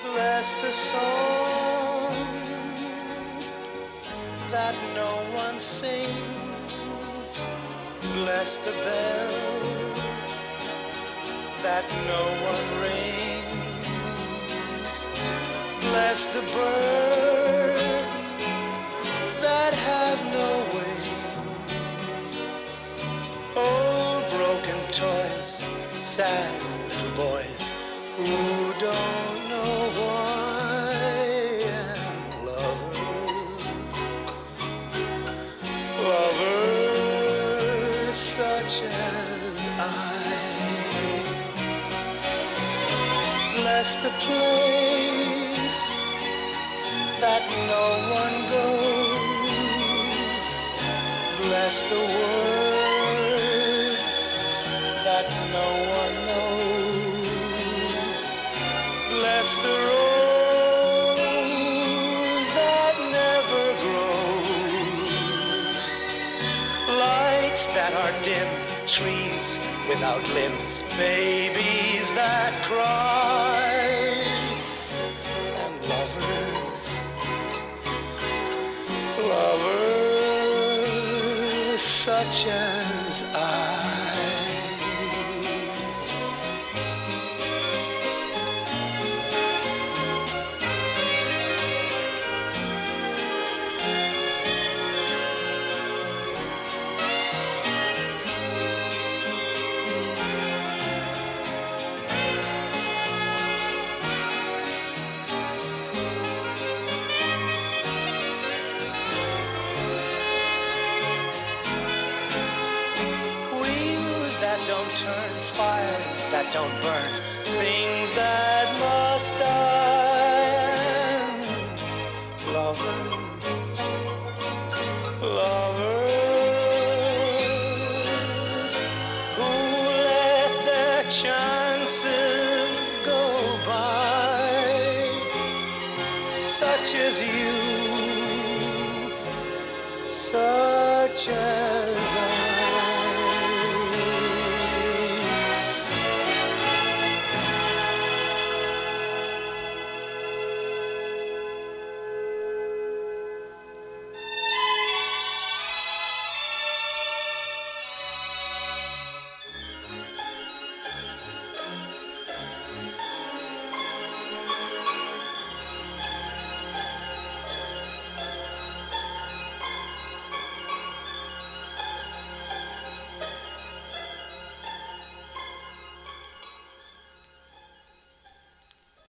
Bless the song that no one sings. Bless the bell that no one rings. Bless the birds that have no wings. Old broken toys, sad little boys who don't know why, and lovers such as I. Bless the place that no one goes. Bless the words that no one knows. Bless the rose that never grows. Lights that are dim, trees without limbs, babies that cry, and lovers such as I. Don't turn, fires that don't burn, things that must die. Lovers, lovers who let their chances go by, such as you, such as